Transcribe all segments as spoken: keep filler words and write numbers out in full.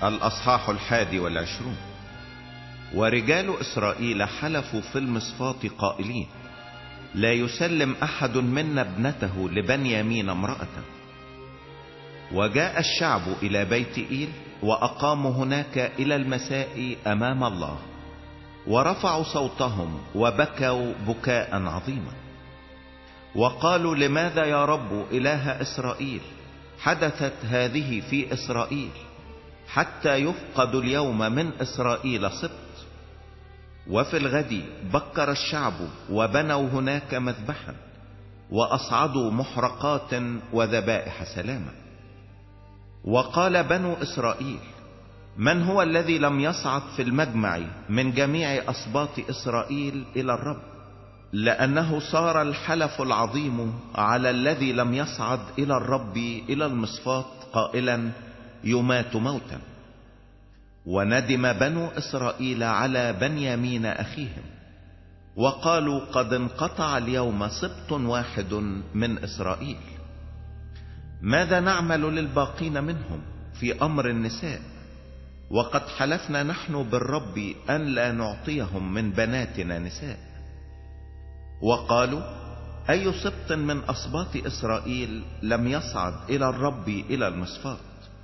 الأصحاح الحادي والعشرون. ورجال إسرائيل حلفوا في المصفات قائلين: لا يسلم أحد منا ابنته لبنيامين امرأة. وجاء الشعب إلى بيت إيل وأقاموا هناك إلى المساء أمام الله، ورفعوا صوتهم وبكوا بكاء عظيما، وقالوا: لماذا يا رب إله إسرائيل حدثت هذه في إسرائيل، حتى يفقد اليوم من إسرائيل سبط؟ وفي الغد بكر الشعب وبنوا هناك مذبحا، وأصعدوا محرقات وذبائح سلاما. وقال بنو إسرائيل: من هو الذي لم يصعد في المجمع من جميع أسباط إسرائيل إلى الرب؟ لأنه صار الحلف العظيم على الذي لم يصعد إلى الرب إلى المصفات قائلا: يمات موتا. وندم بنو إسرائيل على بنيامين أخيهم، وقالوا: قد انقطع اليوم سبط واحد من إسرائيل. ماذا نعمل للباقين منهم في أمر النساء؟ وقد حلفنا نحن بالرب أن لا نعطيهم من بناتنا نساء. وقالوا: أي سبط من أسباط إسرائيل لم يصعد إلى الرب إلى المصفات؟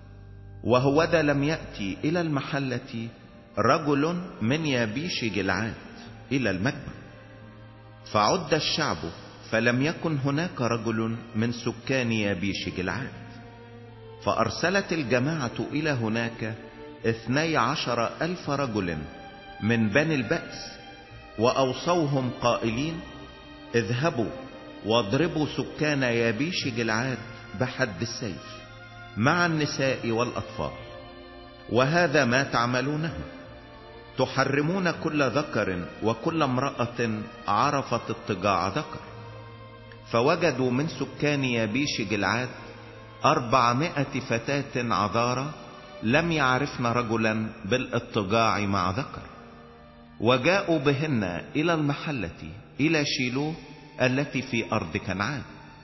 وهوذا لم يأتي إلى المحلة رجل من يابيش جلعاد إلى المجمع. فعد الشعب فلم يكن هناك رجل من سكان يابيش جلعاد. فأرسلت الجماعة إلى هناك اثني عشر ألف رجل من بني البأس، وأوصوهم قائلين: اذهبوا واضربوا سكان يابيش جلعاد بحد السيف مع النساء والأطفال. وهذا ما تعملونه: تحرمون كل ذكر وكل امرأة عرفت اضطجاع ذكر. فوجدوا من سكان يابيش جلعاد أربعمائة فتاة عذارى لم يعرفن رجلا بالاضطجاع مع ذكر، وجاءوا بهن إلى المحلة إلى شيلوه التي في أرض كنعان.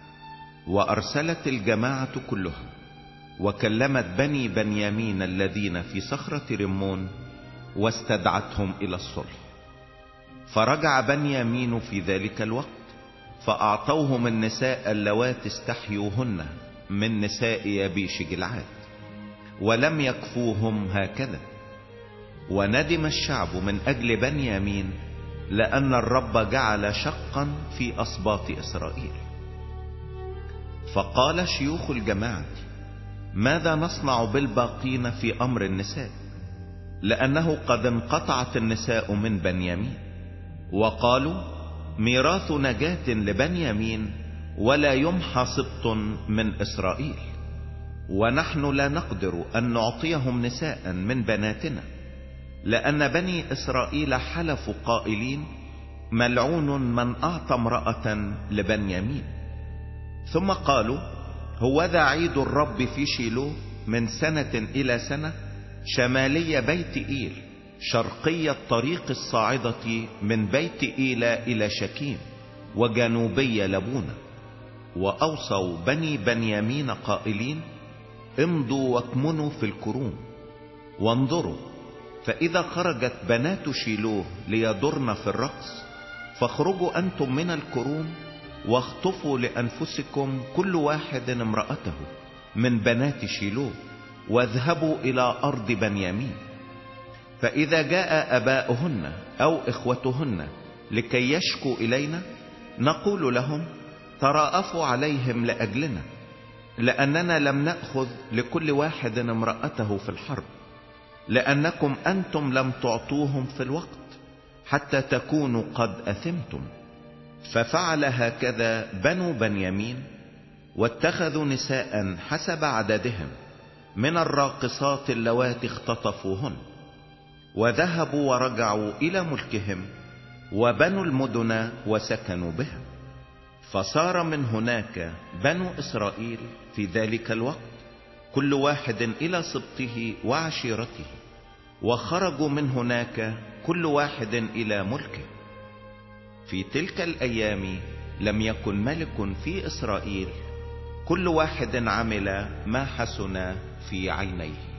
وأرسلت الجماعة كلها وكلمت بني بنيامين الذين في صخرة رمون، واستدعتهم إلى الصلح. فرجع بنيامين في ذلك الوقت، فأعطوهم النساء اللواتي استحيوهن من نساء يابيش جلعاد، ولم يكفوهم هكذا. وندم الشعب من أجل بنيامين، لأن الرب جعل شقا في أسباط إسرائيل. فقال شيوخ الجماعة: ماذا نصنع بالباقين في أمر النساء؟ لأنه قد انقطعت النساء من بنيامين. وقالوا: ميراث نجاة لبنيامين، ولا يمحى سبط من إسرائيل. ونحن لا نقدر أن نعطيهم نساء من بناتنا، لأن بني إسرائيل حلفوا قائلين: ملعون من أعطى امرأة لبنيامين. ثم قالوا: هوذا عيد الرب في شيلوه من سنة إلى سنة، شمالي بيت إيل، شرقي الطريق الصاعدة من بيت إيل إلى شكيم، وجنوبي لبونة. وأوصوا بني بنيامين قائلين: امضوا واكمنوا في الكروم. وانظروا، فإذا خرجت بنات شيلوه ليضرن في الرقص، فاخرجوا أنتم من الكروم، واخطفوا لأنفسكم كل واحد امرأته من بنات شيلوه، واذهبوا إلى أرض بنيامين. فإذا جاء أباؤهن أو إخوتهن لكي يشكوا إلينا، نقول لهم: تراءفوا عليهم لأجلنا، لأننا لم نأخذ لكل واحد امرأته في الحرب، لأنكم أنتم لم تعطوهم في الوقت حتى تكونوا قد أثمتم. ففعل هكذا بنو بنيامين، واتخذوا نساء حسب عددهم من الراقصات اللواتي اختطفوهن، وذهبوا ورجعوا إلى ملكهم، وبنوا المدن وسكنوا بها. فصار من هناك بنو إسرائيل في ذلك الوقت كل واحد إلى سبطه وعشيرته، وخرجوا من هناك كل واحد إلى ملكه. في تلك الأيام لم يكن ملك في إسرائيل، كل واحد عمل ما حسن في عينيه.